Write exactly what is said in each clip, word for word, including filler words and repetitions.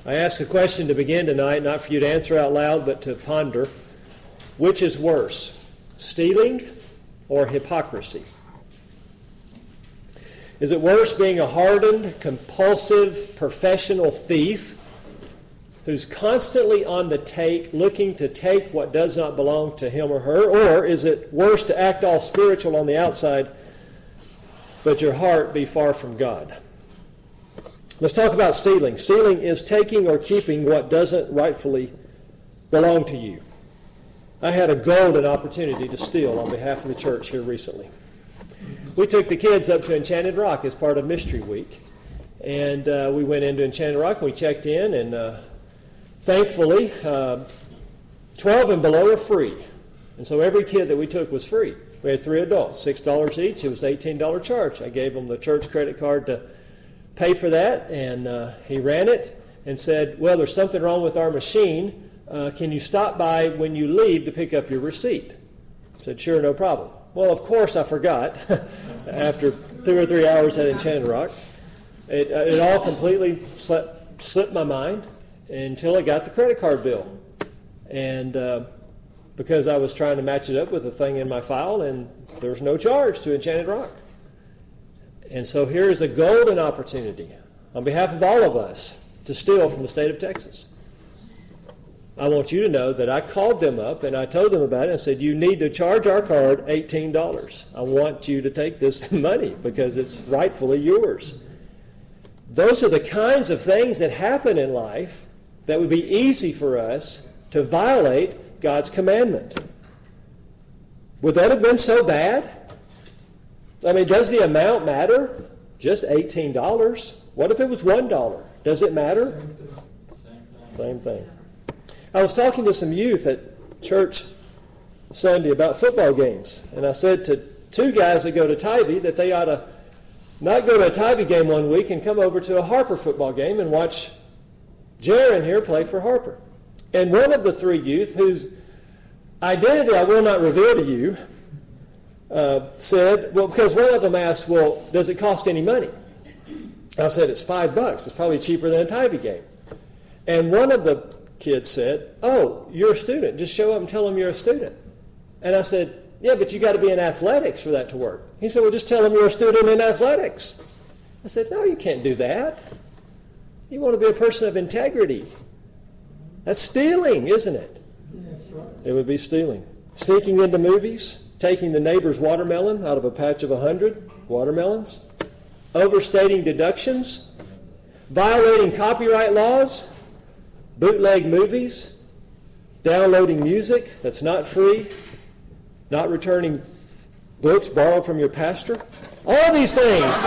I ask a question to begin tonight, not for you to answer out loud, but to ponder. Which is worse, stealing or hypocrisy? Is it worse being a hardened, compulsive, professional thief who's constantly on the take, looking to take what does not belong to him or her? Or is it worse to act all spiritual on the outside, but your heart be far from God? Let's talk about stealing. Stealing is taking or keeping what doesn't rightfully belong to you. I had a golden opportunity to steal on behalf of the church here recently. We took the kids up to Enchanted Rock as part of Mystery Week. And uh, we went into Enchanted Rock, and we checked in, and uh, thankfully, uh, twelve and below are free. And so every kid that we took was free. We had three adults, six dollars each. It was an eighteen dollars charge. I gave them the church credit card to pay for that, and uh, he ran it and said, well, there's something wrong with our machine. Uh, can you stop by when you leave to pick up your receipt? I said, sure, no problem. Well, of course I forgot after two or three hours at Enchanted Rock. It, uh, it all completely slipped, slipped my mind until I got the credit card bill. And uh, because I was trying to match it up with a thing in my file, and there's no charge to Enchanted Rock. And so here is a golden opportunity on behalf of all of us to steal from the state of Texas. I want you to know that I called them up and I told them about it and said, you need to charge our card eighteen dollars. I want you to take this money because it's rightfully yours. Those are the kinds of things that happen in life that would be easy for us to violate God's commandment. Would that have been so bad? I mean, does the amount matter? Just eighteen dollars. What if it was one dollar? Does it matter? Same thing. Same thing. I was talking to some youth at church Sunday about football games, and I said to two guys that go to Tybee that they ought to not go to a Tybee game one week and come over to a Harper football game and watch Jaron here play for Harper. And one of the three youth, whose identity I will not reveal to you, Uh, said, well, because one of them asked, well, does it cost any money? I said, it's five bucks. It's probably cheaper than a Tybee game. And one of the kids said, oh, you're a student. Just show up and tell them you're a student. And I said, yeah, but you got to be in athletics for that to work. He said, well, just tell them you're a student in athletics. I said, no, you can't do that. You want to be a person of integrity. That's stealing, isn't it? That's right. It would be stealing. Sneaking into movies. Taking the neighbor's watermelon out of a patch of a hundred watermelons, overstating deductions, violating copyright laws, bootleg movies, downloading music that's not free, not returning books borrowed from your pastor. All of these things,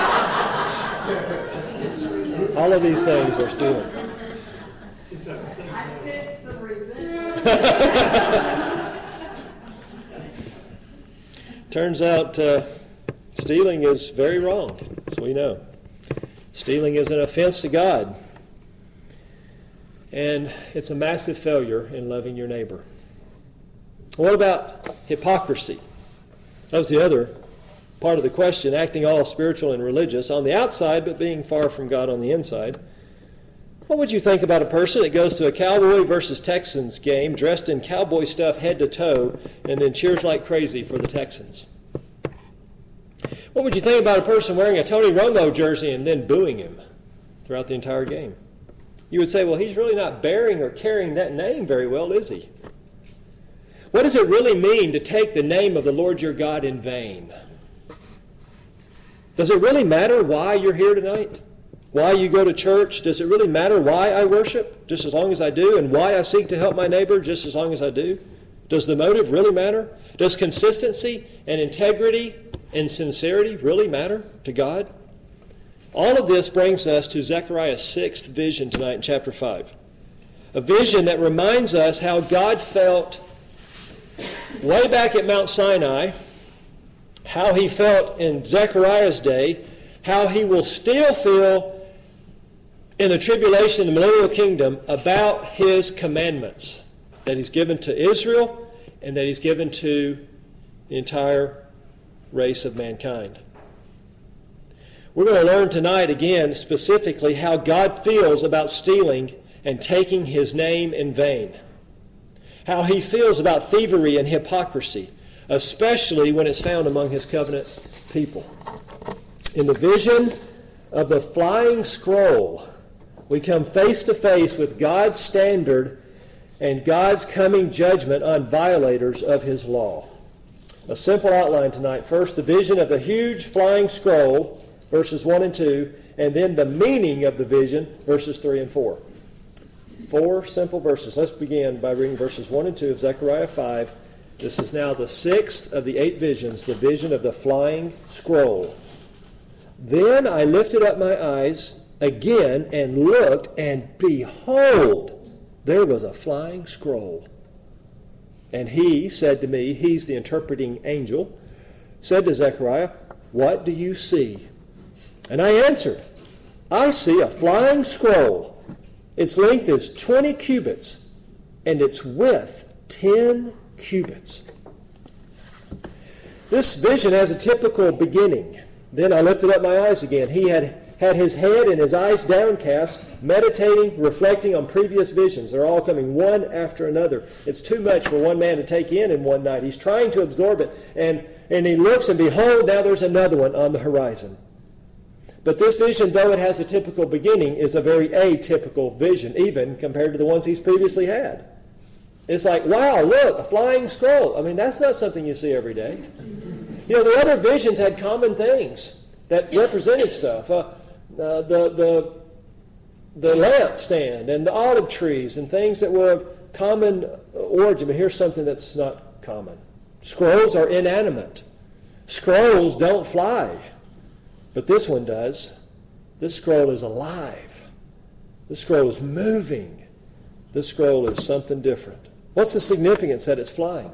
all of these things are stealing. I sense some resentment. Turns out uh, stealing is very wrong, as we know. Stealing is an offense to God. And it's a massive failure in loving your neighbor. What about hypocrisy? That was the other part of the question, acting all spiritual and religious on the outside, but being far from God on the inside. What would you think about a person that goes to a Cowboy versus Texans game dressed in cowboy stuff head to toe and then cheers like crazy for the Texans? What would you think about a person wearing a Tony Romo jersey and then booing him throughout the entire game? You would say, well, he's really not bearing or carrying that name very well, is he? What does it really mean to take the name of the Lord your God in vain? Does it really matter why you're here tonight? Why you go to church? Does it really matter why I worship, just as long as I do, and why I seek to help my neighbor, just as long as I do? Does the motive really matter? Does consistency and integrity and sincerity really matter to God? All of this brings us to Zechariah's sixth vision tonight in chapter five. A vision that reminds us how God felt way back at Mount Sinai, how he felt in Zechariah's day, how he will still feel in the tribulation, the millennial kingdom, about his commandments that he's given to Israel and that he's given to the entire race of mankind. We're going to learn tonight again specifically how God feels about stealing and taking his name in vain. How he feels about thievery and hypocrisy, especially when it's found among his covenant people. In the vision of the flying scroll, we come face to face with God's standard and God's coming judgment on violators of his law. A simple outline tonight. First, the vision of the huge flying scroll, verses one and two, and then the meaning of the vision, verses three and four. Four simple verses. Let's begin by reading verses one and two of Zechariah five. This is now the sixth of the eight visions, the vision of the flying scroll. Then I lifted up my eyes again and looked, and behold, there was a flying scroll. And he said to me, he's the interpreting angel, said to Zechariah, what do you see? And I answered, I see a flying scroll. Its length is twenty cubits, and its width ten cubits. This vision has a typical beginning. Then I lifted up my eyes again. He had had his head and his eyes downcast, meditating, reflecting on previous visions. They're all coming one after another. It's too much for one man to take in in one night. He's trying to absorb it, and, and he looks, and behold, now there's another one on the horizon. But this vision, though it has a typical beginning, is a very atypical vision, even compared to the ones he's previously had. It's like, wow, look, a flying scroll. I mean, that's not something you see every day. You know, the other visions had common things that represented stuff. Uh, uh, the, the, the lampstand and the olive trees and things that were of common origin. But here's something that's not common. Scrolls are inanimate. Scrolls don't fly. But this one does. This scroll is alive. This scroll is moving. This scroll is something different. What's the significance that it's flying?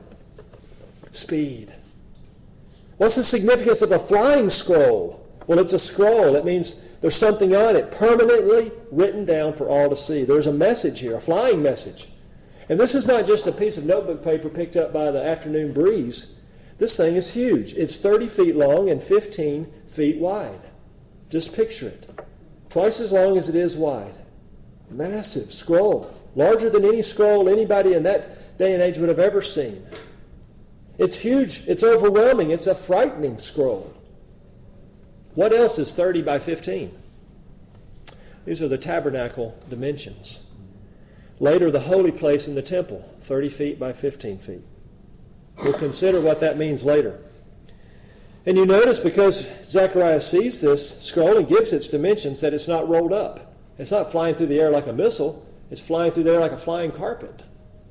Speed. What's the significance of a flying scroll? Well, it's a scroll. It means there's something on it permanently written down for all to see. There's a message here, a flying message. And this is not just a piece of notebook paper picked up by the afternoon breeze. This thing is huge. It's thirty feet long and fifteen feet wide. Just picture it. Twice as long as it is wide. Massive scroll. Larger than any scroll anybody in that day and age would have ever seen. It's huge. It's overwhelming. It's a frightening scroll. What else is thirty by fifteen? These are the tabernacle dimensions. Later, the holy place in the temple, thirty feet by fifteen feet. We'll consider what that means later. And you notice, because Zechariah sees this scroll and gives its dimensions, that it's not rolled up. It's not flying through the air like a missile. It's flying through the air like a flying carpet.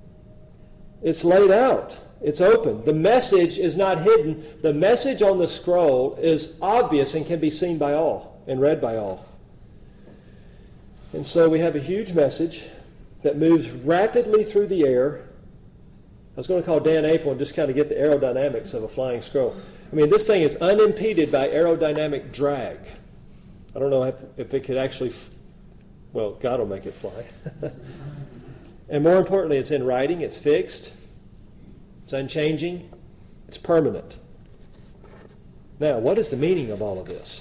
It's laid out. It's open. The message is not hidden. The message on the scroll is obvious and can be seen by all and read by all. And so we have a huge message that moves rapidly through the air. I was going to call Dan April and just kind of get the aerodynamics of a flying scroll. I mean, this thing is unimpeded by aerodynamic drag. I don't know if, if it could actually, f- well, God will make it fly. And more importantly, it's in writing, it's fixed, it's unchanging, it's permanent. Now, what is the meaning of all of this?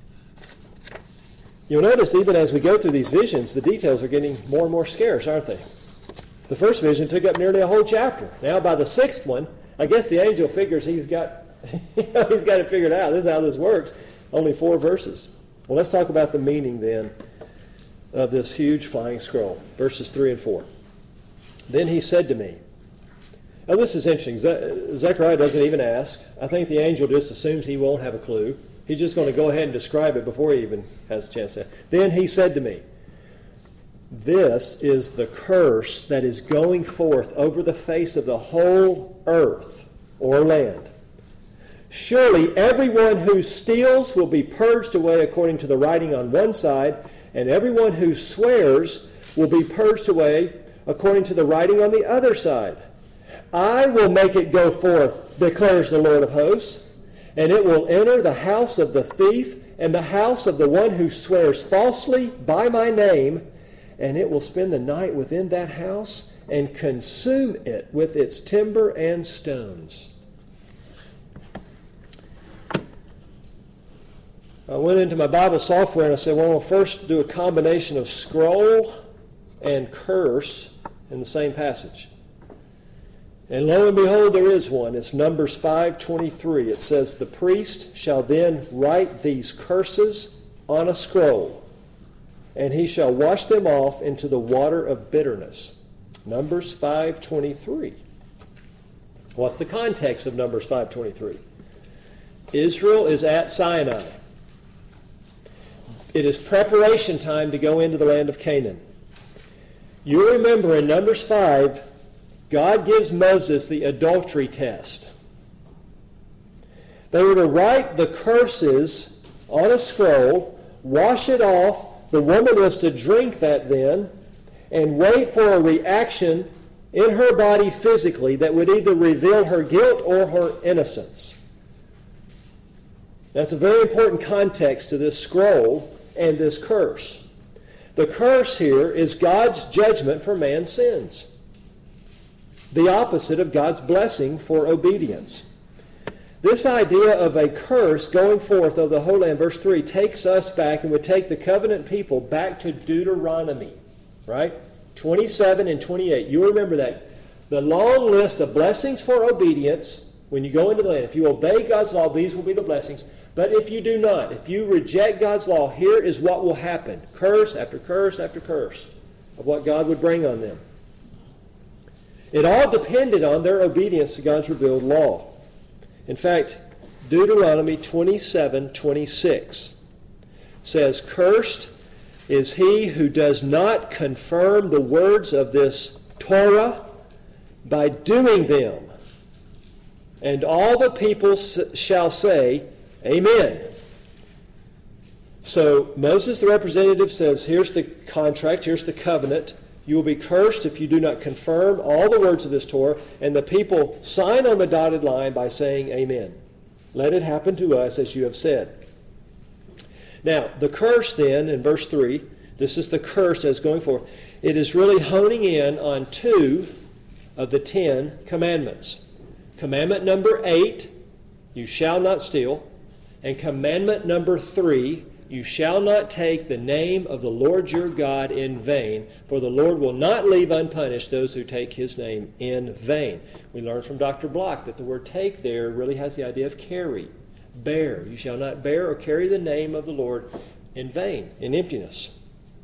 You'll notice even as we go through these visions, the details are getting more and more scarce, aren't they? The first vision took up nearly a whole chapter. Now by the sixth one, I guess the angel figures he's got he's got it figured out. This is how this works. Only four verses. Well, let's talk about the meaning then of this huge flying scroll. Verses three and four. Then he said to me, now this is interesting. Ze- Zechariah doesn't even ask. I think the angel just assumes he won't have a clue. He's just going to go ahead and describe it before he even has a chance to. Then he said to me, this is the curse that is going forth over the face of the whole earth or land. Surely everyone who steals will be purged away according to the writing on one side, and everyone who swears will be purged away according to the writing on the other side. I will make it go forth, declares the Lord of hosts, and it will enter the house of the thief and the house of the one who swears falsely by my name, and it will spend the night within that house and consume it with its timber and stones. I went into my Bible software and I said, well, we'll first do a combination of scroll and curse in the same passage. And lo and behold, there is one. It's Numbers five twenty-three. It says, the priest shall then write these curses on a scroll, and he shall wash them off into the water of bitterness. Numbers five twenty-three. What's the context of Numbers five twenty-three? Israel is at Sinai. It is preparation time to go into the land of Canaan. You remember in Numbers five, God gives Moses the adultery test. They were to write the curses on a scroll, wash it off. The woman was to drink that then, and wait for a reaction in her body physically that would either reveal her guilt or her innocence. That's a very important context to this scroll and this curse. The curse here is God's judgment for man's sins. The opposite of God's blessing for obedience. This idea of a curse going forth over the whole land, verse three, takes us back and would take the covenant people back to Deuteronomy, right? twenty-seven and twenty-eight. You remember that. The long list of blessings for obedience when you go into the land. If you obey God's law, these will be the blessings. But if you do not, if you reject God's law, here is what will happen. Curse after curse after curse of what God would bring on them. It all depended on their obedience to God's revealed law. In fact, Deuteronomy twenty-seven twenty-six says, cursed is he who does not confirm the words of this Torah by doing them. And all the people shall say, Amen. So Moses, the representative, says, here's the contract, here's the covenant. You will be cursed if you do not confirm all the words of this Torah. And the people sign on the dotted line by saying, Amen. Let it happen to us as you have said. Now, the curse then, in verse three, this is the curse that's going forth. It is really honing in on two of the Ten Commandments. Commandment number eight, you shall not steal. And commandment number three, you shall not take the name of the Lord your God in vain, for the Lord will not leave unpunished those who take his name in vain. We learned from Doctor Block that the word take there really has the idea of carry, bear. You shall not bear or carry the name of the Lord in vain, in emptiness.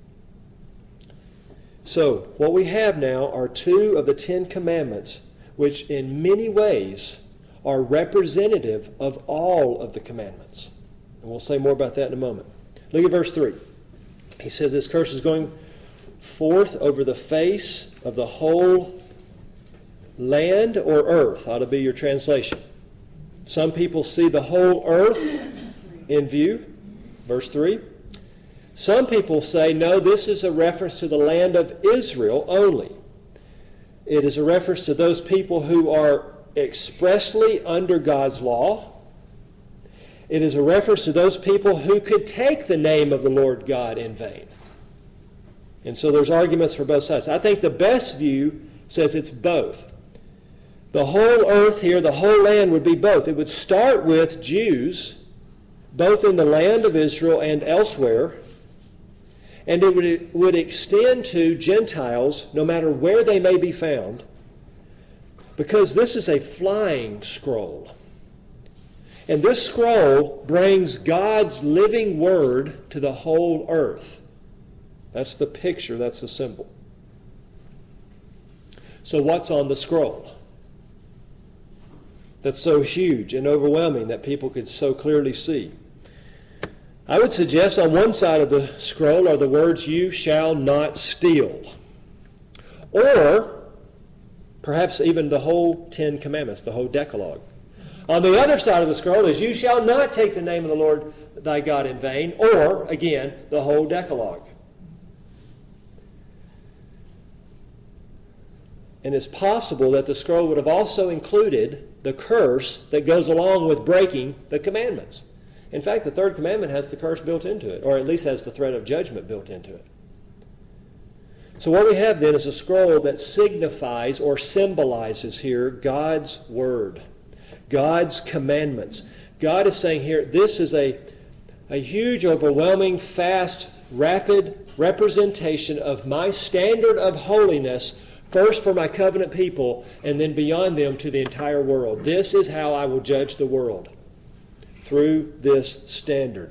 So, what we have now are two of the Ten Commandments, which in many ways are representative of all of the commandments. And we'll say more about that in a moment. Look at verse three. He says this curse is going forth over the face of the whole land or earth. Ought to be your translation. Some people see the whole earth in view. Verse three. Some people say, no, this is a reference to the land of Israel only. It is a reference to those people who are expressly under God's law. It is a reference to those people who could take the name of the Lord God in vain. And so there's arguments for both sides. I think the best view says it's both. The whole earth here, the whole land would be both. It would start with Jews, both in the land of Israel and elsewhere, and it would, it would extend to Gentiles, no matter where they may be found, because this is a flying scroll. And this scroll brings God's living word to the whole earth. That's the picture, that's the symbol. So what's on the scroll that's so huge and overwhelming that people could so clearly see? I would suggest on one side of the scroll are the words, you shall not steal. Or perhaps even the whole Ten Commandments, the whole Decalogue. On the other side of the scroll is, you shall not take the name of the Lord thy God in vain. Or, again, the whole Decalogue. And it's possible that the scroll would have also included the curse that goes along with breaking the commandments. In fact, the third commandment has the curse built into it, or at least has the threat of judgment built into it. So what we have then is a scroll that signifies or symbolizes here God's word, God's commandments. God is saying here, this is a, A huge, overwhelming, fast, rapid representation of my standard of holiness, first for my covenant people, and then beyond them to the entire world. This is how I will judge the world, through this standard.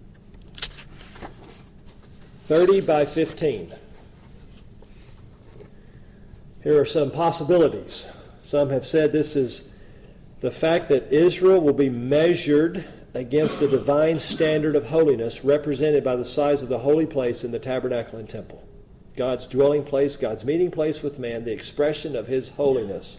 thirty by fifteen. Here are some possibilities. Some have said this is the fact that Israel will be measured against the divine standard of holiness represented by the size of the holy place in the tabernacle and temple. God's dwelling place, God's meeting place with man, the expression of his holiness.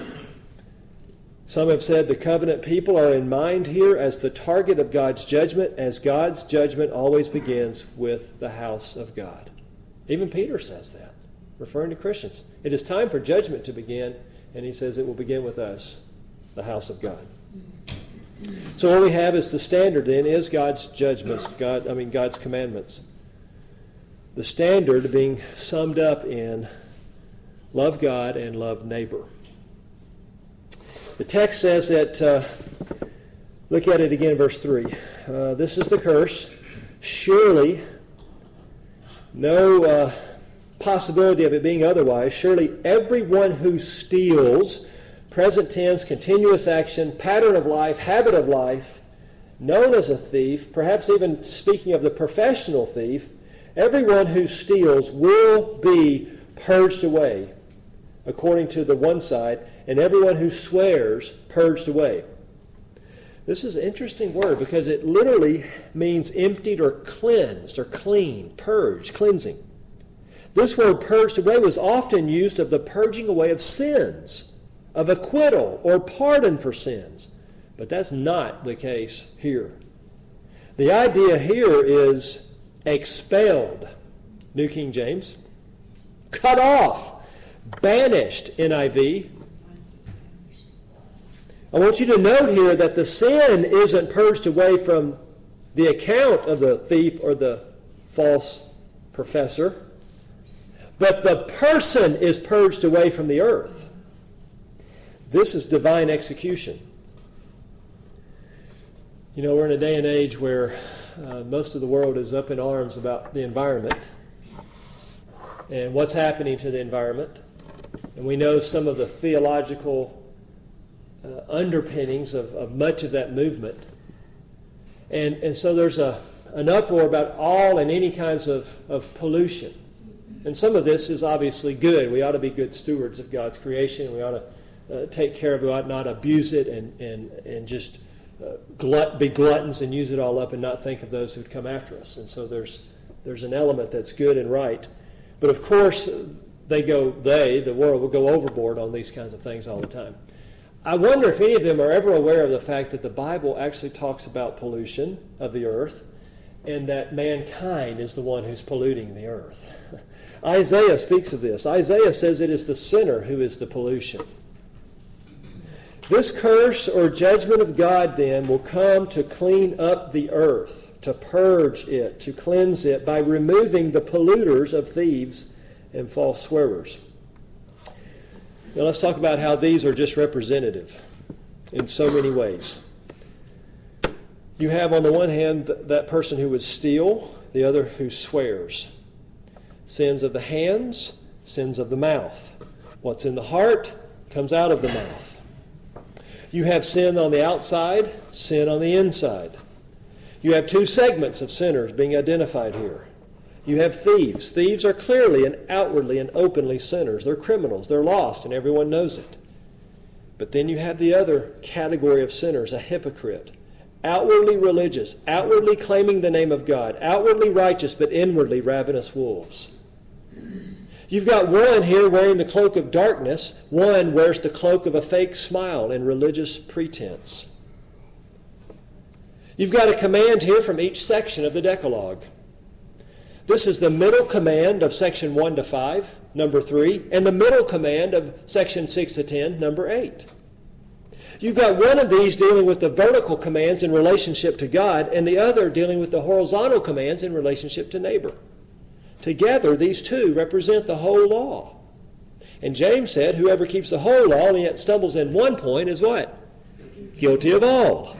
Some have said the covenant people are in mind here as the target of God's judgment, as God's judgment always begins with the house of God. Even Peter says that, referring to Christians. It is time for judgment to begin, and he says it will begin with us, the house of God. So what we have is the standard then is God's judgments, God, I mean God's commandments. The standard being summed up in love God and love neighbor. The text says that, uh, look at it again, verse three. Uh, this is the curse. Surely, no uh, possibility of it being otherwise. Surely everyone who steals, present tense, continuous action, pattern of life, habit of life, known as a thief, perhaps even speaking of the professional thief, everyone who steals will be purged away, according to the one side, and everyone who swears, purged away. This is an interesting word because it literally means emptied or cleansed or clean, purged, cleansing. This word purged away was often used of the purging away of sins, of acquittal or pardon for sins. But that's not the case here. The idea here is expelled, New King James, cut off, banished, N I V. I want you to note here that the sin isn't purged away from the account of the thief or the false professor, but the person is purged away from the earth. This is divine execution. You know, we're in a day and age where uh, most of the world is up in arms about the environment and what's happening to the environment. And we know some of the theological uh, underpinnings of, of much of that movement. And, and so there's a, an uproar about all and any kinds of, of pollution. And some of this is obviously good. We ought to be good stewards of God's creation. We ought to Uh, take care of it, ought not abuse it and and and just uh, glut, be gluttons and use it all up and not think of those who'd come after us. And so there's there's an element that's good and right, but of course they go they the world will go overboard on these kinds of things all the time. I wonder if any of them are ever aware of the fact that the Bible actually talks about pollution of the earth, and that mankind is the one who's polluting the earth. Isaiah speaks of this. Isaiah says it is the sinner who is the pollution. This curse or judgment of God then will come to clean up the earth, to purge it, to cleanse it by removing the polluters of thieves and false swearers. Now let's talk about how these are just representative in so many ways. You have on the one hand that person who would steal, the other who swears. Sins of the hands, sins of the mouth. What's in the heart comes out of the mouth. You have sin on the outside, sin on the inside. You have two segments of sinners being identified here. You have thieves. Thieves are clearly and outwardly and openly sinners. They're criminals. They're lost, and everyone knows it. But then you have the other category of sinners, a hypocrite. Outwardly religious, outwardly claiming the name of God, outwardly righteous, but inwardly ravenous wolves. You've got one here wearing the cloak of darkness. One wears the cloak of a fake smile and religious pretense. You've got a command here from each section of the Decalogue. This is the middle command of section one to five, number three, and the middle command of section six to ten, number eight. You've got one of these dealing with the vertical commands in relationship to God, and the other dealing with the horizontal commands in relationship to neighbor. Together, these two represent the whole law. And James said, whoever keeps the whole law and yet stumbles in one point is what? Guilty of all.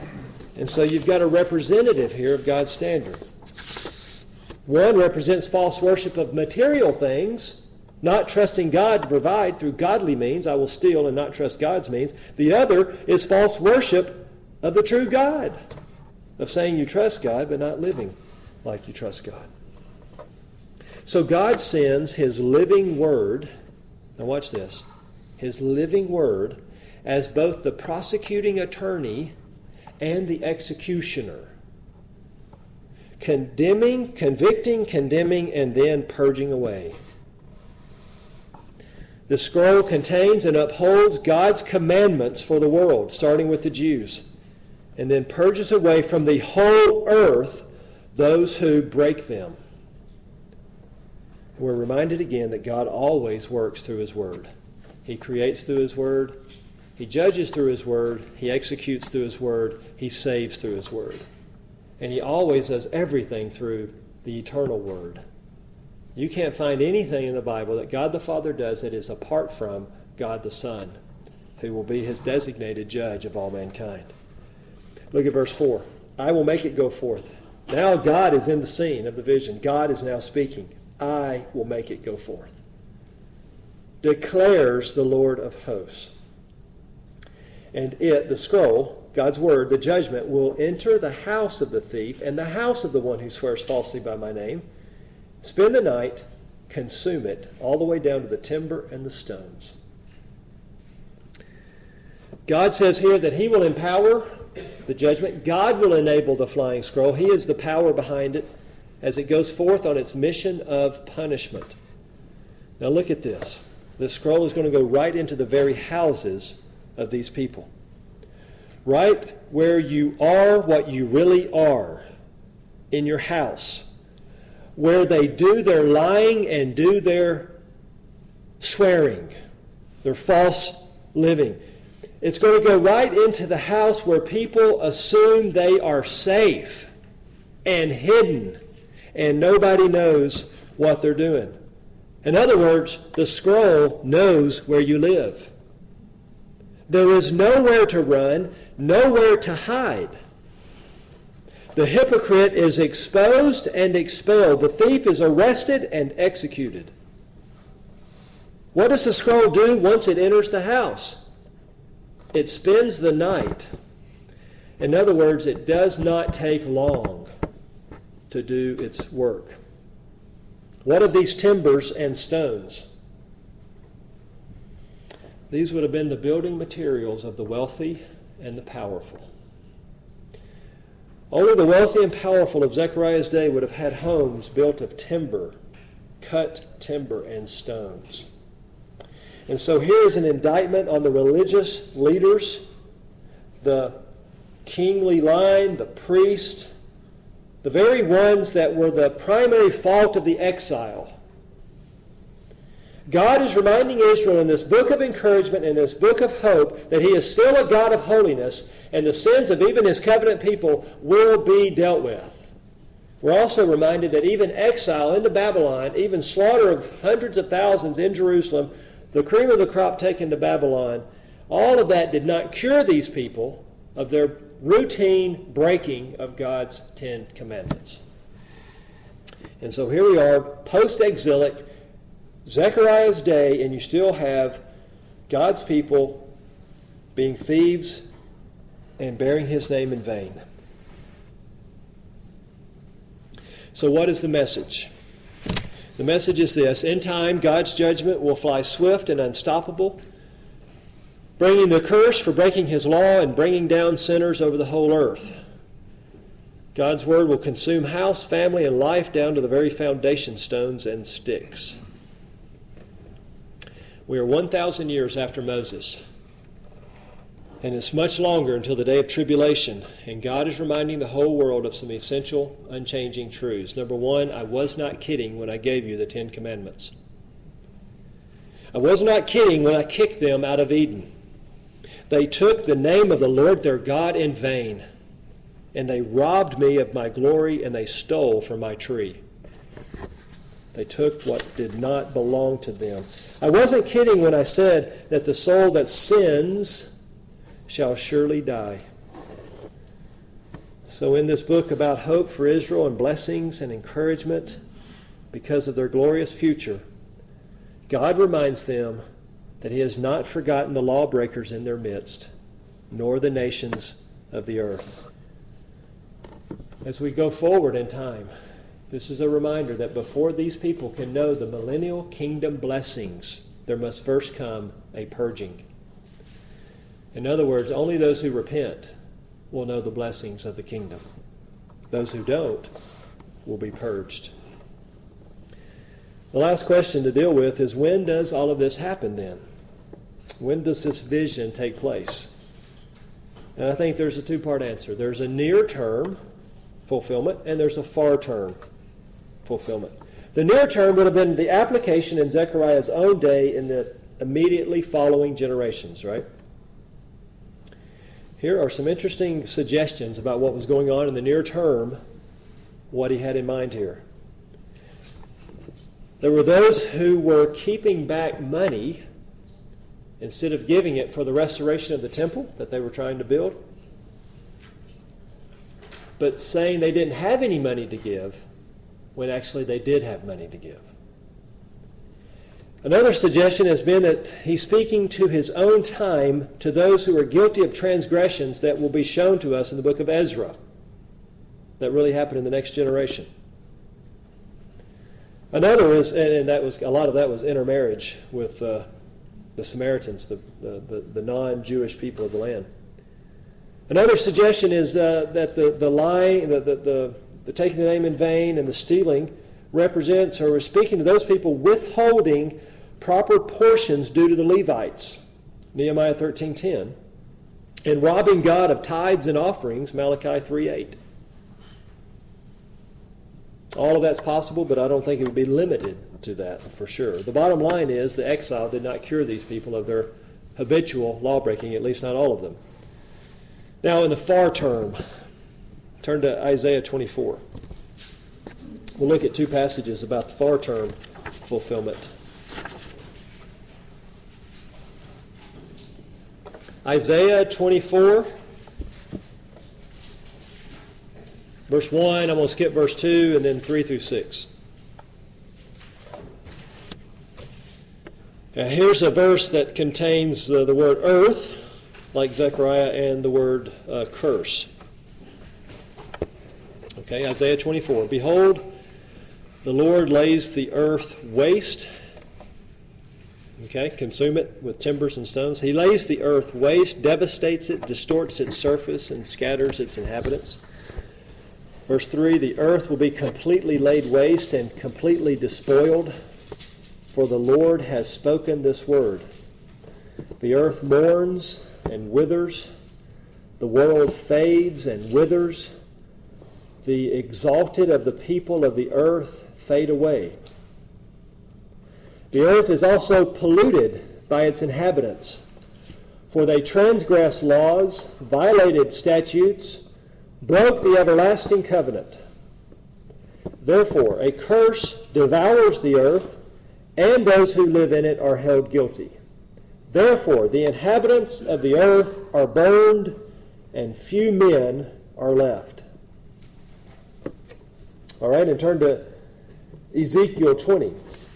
And so you've got a representative here of God's standard. One represents false worship of material things, not trusting God to provide through godly means. I will steal and not trust God's means. The other is false worship of the true God, of saying you trust God but not living like you trust God. So God sends His living word, now watch this, His living word as both the prosecuting attorney and the executioner, condemning, convicting, condemning, and then purging away. The scroll contains and upholds God's commandments for the world, starting with the Jews, and then purges away from the whole earth those who break them. We're reminded again that God always works through His Word. He creates through His Word. He judges through His Word. He executes through His Word. He saves through His Word. And He always does everything through the eternal Word. You can't find anything in the Bible that God the Father does that is apart from God the Son, who will be His designated judge of all mankind. Look at verse four. I will make it go forth. Now God is in the scene of the vision. God is now speaking. I will make it go forth, declares the Lord of hosts. And it, the scroll, God's word, the judgment, will enter the house of the thief and the house of the one who swears falsely by my name, spend the night, consume it, all the way down to the timber and the stones. God says here that He will empower the judgment. God will enable the flying scroll. He is the power behind it as it goes forth on its mission of punishment. Now look at this. The scroll is going to go right into the very houses of these people. Right where you are what you really are, in your house, where they do their lying and do their swearing, their false living. It's going to go right into the house where people assume they are safe and hidden, and nobody knows what they're doing. In other words, the scroll knows where you live. There is nowhere to run, nowhere to hide. The hypocrite is exposed and expelled. The thief is arrested and executed. What does the scroll do once it enters the house? It spends the night. In other words, it does not take long to do its work. What of these timbers and stones? These would have been the building materials of the wealthy and the powerful. Only the wealthy and powerful of Zechariah's day would have had homes built of timber, cut timber and stones. And so here is an indictment on the religious leaders, the kingly line, the priest, the very ones that were the primary fault of the exile. God is reminding Israel in this book of encouragement, in this book of hope, that He is still a God of holiness, and the sins of even His covenant people will be dealt with. We're also reminded that even exile into Babylon, even slaughter of hundreds of thousands in Jerusalem, the cream of the crop taken to Babylon, all of that did not cure these people of their routine breaking of God's Ten Commandments. And so here we are, post-exilic, Zechariah's day, and you still have God's people being thieves and bearing His name in vain. So what is the message? The message is this: in time, God's judgment will fly swift and unstoppable, bringing the curse for breaking His law and bringing down sinners over the whole earth. God's word will consume house, family, and life down to the very foundation stones and sticks. We are one thousand years after Moses, and it's much longer until the day of tribulation, and God is reminding the whole world of some essential, unchanging truths. Number one, I was not kidding when I gave you the Ten Commandments. I was not kidding when I kicked them out of Eden. They took the name of the Lord their God in vain, and they robbed me of my glory, and they stole from my tree. They took what did not belong to them. I wasn't kidding when I said that the soul that sins shall surely die. So in this book about hope for Israel and blessings and encouragement because of their glorious future, God reminds them that He has not forgotten the lawbreakers in their midst, nor the nations of the earth. As we go forward in time, this is a reminder that before these people can know the millennial kingdom blessings, there must first come a purging. In other words, only those who repent will know the blessings of the kingdom. Those who don't will be purged. The last question to deal with is, when does all of this happen then? When does this vision take place? And I think there's a two-part answer. There's a near-term fulfillment, and there's a far-term fulfillment. The near term would have been the application in Zechariah's own day in the immediately following generations, right? Here are some interesting suggestions about what was going on in the near term, what he had in mind here. There were those who were keeping back money instead of giving it for the restoration of the temple that they were trying to build, but saying they didn't have any money to give when actually they did have money to give. Another suggestion has been that he's speaking to his own time to those who are guilty of transgressions that will be shown to us in the book of Ezra that really happened in the next generation. Another is, and that was a lot of that was intermarriage with uh, the Samaritans, the, the, the, the non-Jewish people of the land. Another suggestion is uh, that the, the lying, the, the, the, the taking the name in vain and the stealing represents or is speaking to those people withholding proper portions due to the Levites, Nehemiah thirteen ten, and robbing God of tithes and offerings, Malachi three eight. All of that's possible, but I don't think it would be limited to that for sure. The bottom line is the exile did not cure these people of their habitual lawbreaking, at least not all of them. Now, in the far term, turn to Isaiah twenty-four. We'll look at two passages about the far term fulfillment. Isaiah twenty-four, verse one. I'm going to skip verse two and then three through six. Now, here's a verse that contains uh, the word earth, like Zechariah, and the word uh, curse. Okay, Isaiah twenty-four. Behold, the Lord lays the earth waste. Okay, consume it with timbers and stones. He lays the earth waste, devastates it, distorts its surface, and scatters its inhabitants. Verse three, the earth will be completely laid waste and completely despoiled, for the Lord has spoken this word. The earth mourns and withers. The world fades and withers. The exalted of the people of the earth fade away. The earth is also polluted by its inhabitants, for they transgressed laws, violated statutes, broke the everlasting covenant. Therefore, a curse devours the earth, and those who live in it are held guilty. Therefore, the inhabitants of the earth are burned, and few men are left. All right, and turn to Ezekiel twenty.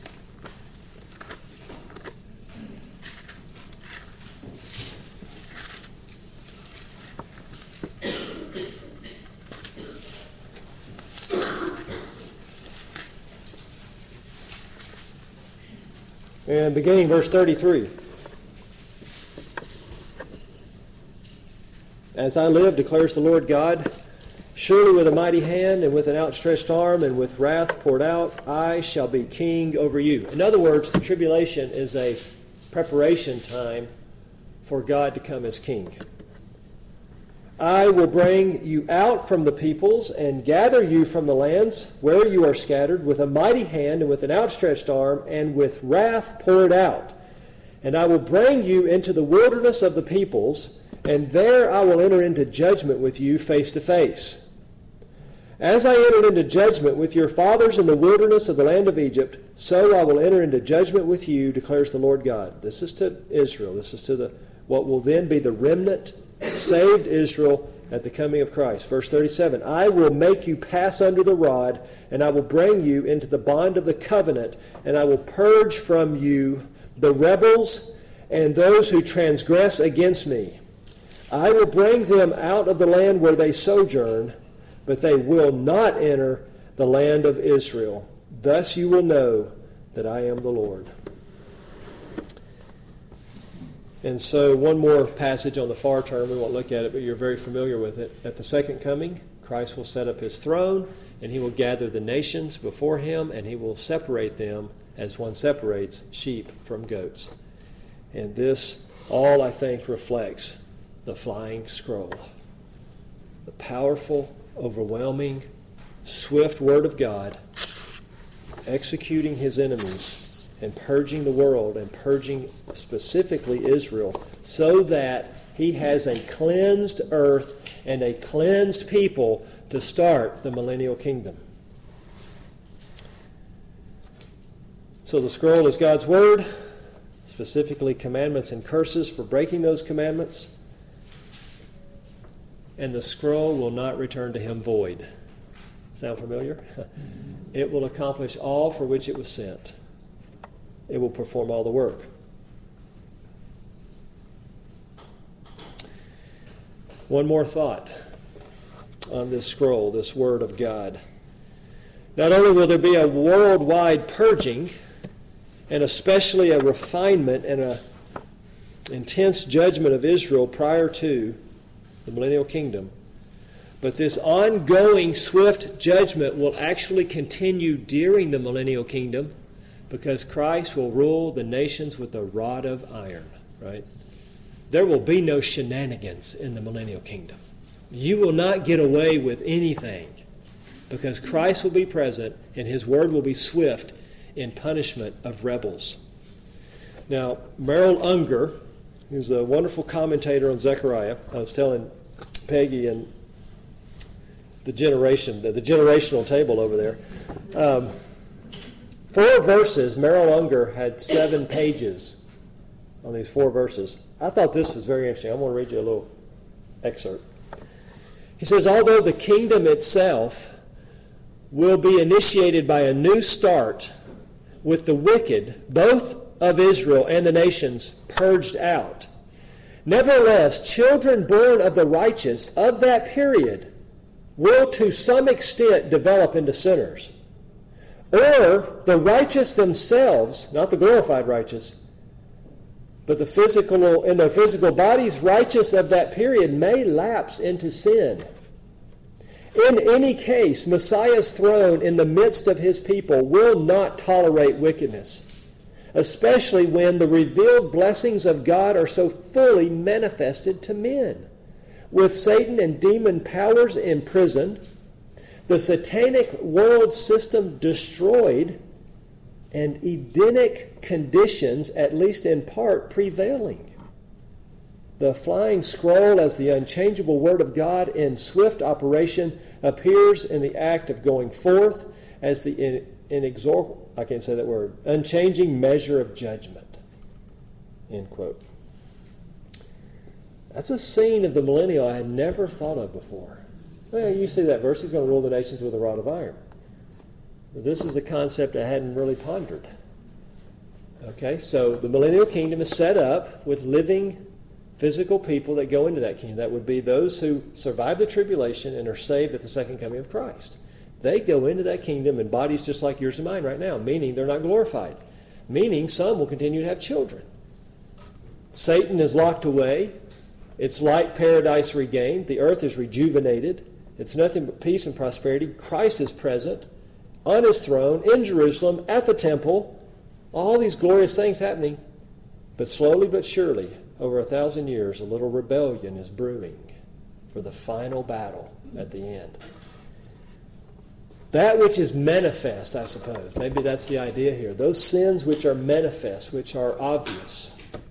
And beginning verse thirty-three. As I live, declares the Lord God, surely with a mighty hand and with an outstretched arm and with wrath poured out, I shall be king over you. In other words, the tribulation is a preparation time for God to come as king. I will bring you out from the peoples and gather you from the lands where you are scattered with a mighty hand and with an outstretched arm and with wrath poured out. And I will bring you into the wilderness of the peoples, and there I will enter into judgment with you face to face. As I entered into judgment with your fathers in the wilderness of the land of Egypt, so I will enter into judgment with you, declares the Lord God. This is to Israel. This is to the what will then be the remnant, saved Israel, at the coming of Christ. Verse thirty-seven, I will make you pass under the rod, and I will bring you into the bond of the covenant, and I will purge from you the rebels and those who transgress against me. I will bring them out of the land where they sojourn, but they will not enter the land of Israel. Thus you will know that I am the Lord. And so one more passage on the far term. We won't look at it, but you're very familiar with it. At the second coming, Christ will set up his throne, and he will gather the nations before him, and he will separate them as one separates sheep from goats. And this all, I think, reflects the flying scroll. The powerful, overwhelming, swift word of God executing his enemies and purging the world and purging specifically Israel so that he has a cleansed earth and a cleansed people to start the millennial kingdom. So the scroll is God's word, specifically commandments and curses for breaking those commandments. And the scroll will not return to him void. Sound familiar? It will accomplish all for which it was sent. It will perform all the work. One more thought on this scroll, this word of God. Not only will there be a worldwide purging, and especially a refinement and an intense judgment of Israel prior to the millennial kingdom, but this ongoing swift judgment will actually continue during the millennial kingdom, because Christ will rule the nations with a rod of iron, right? There will be no shenanigans in the millennial kingdom. You will not get away with anything, because Christ will be present and his word will be swift in punishment of rebels. Now, Merrill Unger, who's a wonderful commentator on Zechariah, I was telling Peggy and the generation, the, the generational table over there, um, four verses, Merrill Unger had seven pages on these four verses. I thought this was very interesting. I'm going to read you a little excerpt. He says, although the kingdom itself will be initiated by a new start with the wicked, both of Israel and the nations, purged out, nevertheless, children born of the righteous of that period will to some extent develop into sinners. Or the righteous themselves, not the glorified righteous, but the physical, in their physical bodies, righteous of that period may lapse into sin. In any case, Messiah's throne in the midst of his people will not tolerate wickedness, especially when the revealed blessings of God are so fully manifested to men. With Satan and demon powers imprisoned, the satanic world system destroyed, and Edenic conditions, at least in part, prevailing. The flying scroll as the unchangeable word of God in swift operation appears in the act of going forth as the inexorable, I can't say that word, unchanging measure of judgment. End quote. That's a scene of the millennial I had never thought of before. Well, you see that verse, he's going to rule the nations with a rod of iron. This is a concept I hadn't really pondered. Okay, so the millennial kingdom is set up with living physical people that go into that kingdom. That would be those who survive the tribulation and are saved at the second coming of Christ. They go into that kingdom in bodies just like yours and mine right now, meaning they're not glorified. Meaning some will continue to have children. Satan is locked away. It's like paradise regained. The earth is rejuvenated. It's nothing but peace and prosperity. Christ is present on his throne in Jerusalem at the temple. All these glorious things happening. But slowly but surely, over a thousand years, a little rebellion is brewing for the final battle at the end. That which is manifest, I suppose, maybe that's the idea here. Those sins which are manifest, which are obvious,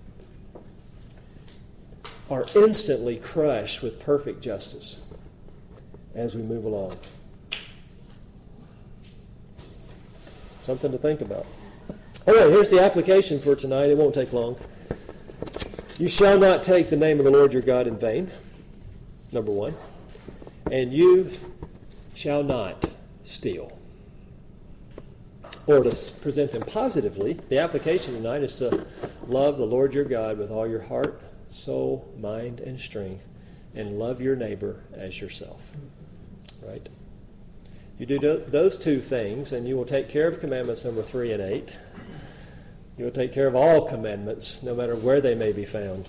are instantly crushed with perfect justice as we move along. Something to think about. All right, here's the application for tonight. It won't take long. You shall not take the name of the Lord your God in vain. number one. And you shall not steal. Or to present them positively, the application tonight is to love the Lord your God with all your heart, soul, mind, and strength, and love your neighbor as yourself. Right? You do those two things, and you will take care of commandments number three and eight. You will take care of all commandments, no matter where they may be found.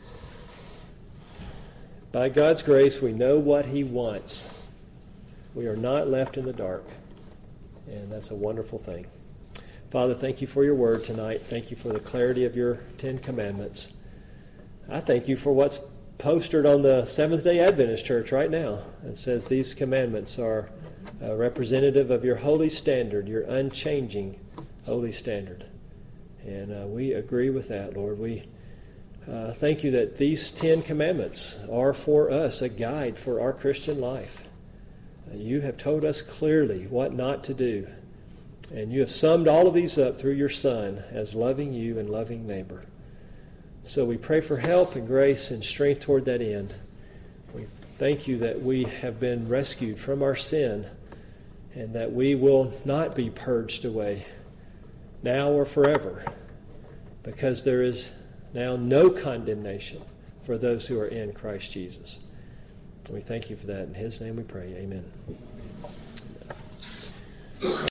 By God's grace, we know what He wants. We are not left in the dark. And that's a wonderful thing. Father, thank you for your word tonight. Thank you for the clarity of your Ten Commandments. I thank you for what's postered on the Seventh-day Adventist Church right now. It says these commandments are uh, representative of your holy standard, your unchanging holy standard. And uh, we agree with that, Lord. We uh, thank you that these Ten Commandments are for us a guide for our Christian life. You have told us clearly what not to do. And you have summed all of these up through your Son as loving you and loving neighbor. So we pray for help and grace and strength toward that end. We thank you that we have been rescued from our sin and that we will not be purged away now or forever, because there is now no condemnation for those who are in Christ Jesus. We thank you for that. In His name we pray. Amen.